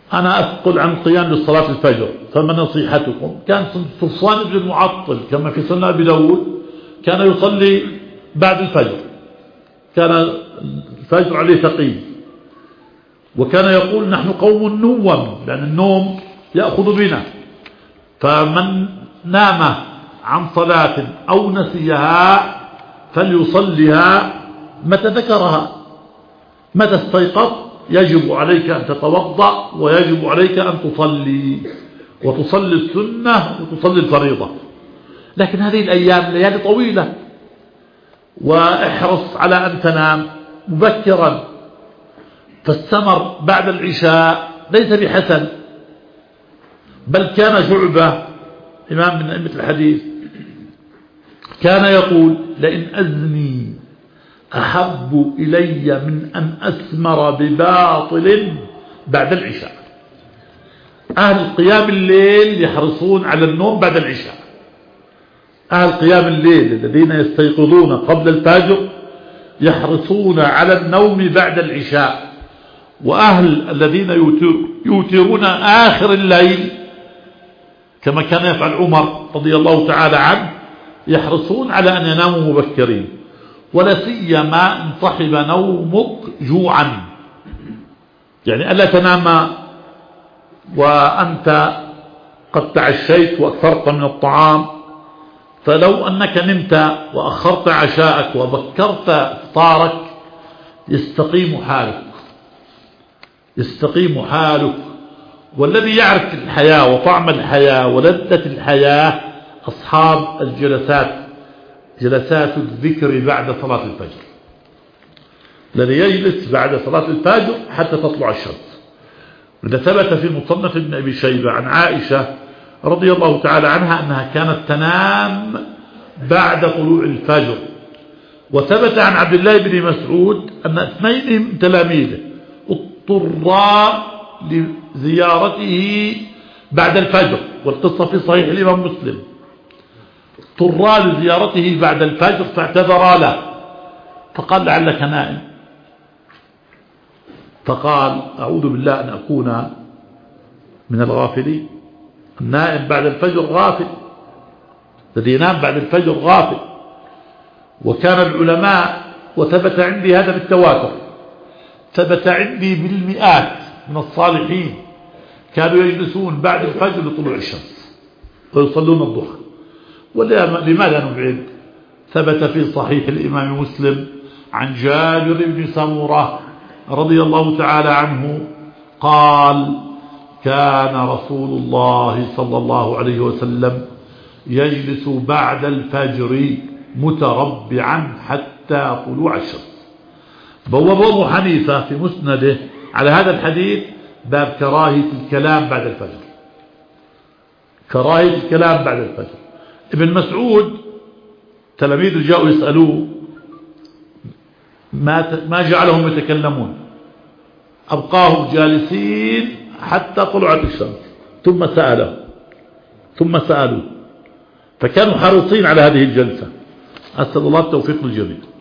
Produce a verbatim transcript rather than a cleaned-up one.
أنا أثقل عن القيام لصلاة الفجر فما نصيحتكم؟ كان صفوان بن المعطل كما في سنة أبي داود كان يصلي بعد الفجر، كان الفجر عليه ثقيل، وكان يقول نحن قوم نوم، لأن النوم يأخذ بنا، فمن نام عن صلاة أو نسيها فليصليها متى ذكرها، متى استيقظ يجب عليك أن تتوضأ ويجب عليك أن تصلي، وتصلي السنة وتصلي الفريضة. لكن هذه الأيام ليالي طويلة، واحرص على أن تنام مبكرا، فالسمر بعد العشاء ليس بحسن. بل كان شعبة إمام من أئمة الحديث كان يقول لئن أزني أحب إلي من أن أسمر بباطل بعد العشاء. أهل قيام الليل يحرصون على النوم بعد العشاء، أهل قيام الليل الذين يستيقظون قبل الفجر يحرصون على النوم بعد العشاء، وأهل الذين يوترون آخر الليل كما كان يفعل عمر رضي الله تعالى عنه يحرصون على أن يناموا مبكرين، ولا سيما إن صحب نومك جوعا، يعني ألا تنام وأنت قد تعشيت وأكثرت من الطعام، فلو أنك نمت وأخرت عشاءك وبكرت إفطارك يستقيم حالك، يستقيم حالك. والذي يعرف الحياة وطعم الحياة ولذة الحياة أصحاب الجلسات، جلسات الذكر بعد صلاة الفجر، الذي يجلس بعد صلاة الفجر حتى تطلع الشمس. وإذا ثبت في مصنف ابن أبي شيبة عن عائشة رضي الله تعالى عنها أنها كانت تنام بعد طلوع الفجر، وثبت عن عبد الله بن مسعود أن اثنين من تلاميذه اضطرا لزيارته بعد الفجر، والقصة في صحيح الإمام مسلم، اضطرا لزيارته بعد الفجر فاعتذرا له، فقال لعلك نائم، فقال أعوذ بالله أن أكون من الغافلين. النائم بعد الفجر غافل، الذي ينام بعد الفجر غافل. وكان العلماء، وثبت عندي هذا بالتواتر، ثبت عندي بالمئات من الصالحين كانوا يجلسون بعد الفجر لطلوع الشمس ويصلون الضحى. ولماذا نبعد؟ ثبت في صحيح الإمام مسلم عن جابر بن سمرة رضي الله تعالى عنه قال كان رسول الله صلى الله عليه وسلم يجلس بعد الفجر متربعا حتى طلوع الشمس. بواب أبو حنيفة في مسنده على هذا الحديث باب كراهية الكلام بعد الفجر، كراهية الكلام بعد الفجر. ابن مسعود تلاميذه جاءوا يسألوه ما ما جعلهم يتكلمون، أبقاهم جالسين حتى طلعت الشمس ثم سألوا ثم سألوا فكانوا حريصين على هذه الجلسة. أسأل الله التوفيق للجميع.